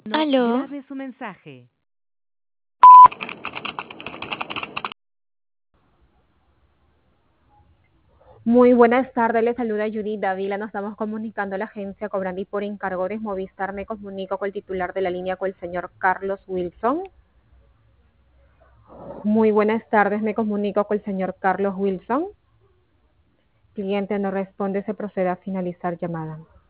No, Aló, grabe su mensaje. Muy buenas tardes, le saluda Judy Davila. Nos estamos comunicando a la agencia Cobrandi por encargo de Movistar. Me comunico con el titular de la línea, con el señor Carlos Wilson. Muy buenas tardes, me comunico con el señor Carlos Wilson. Cliente no responde, se procede a finalizar llamada.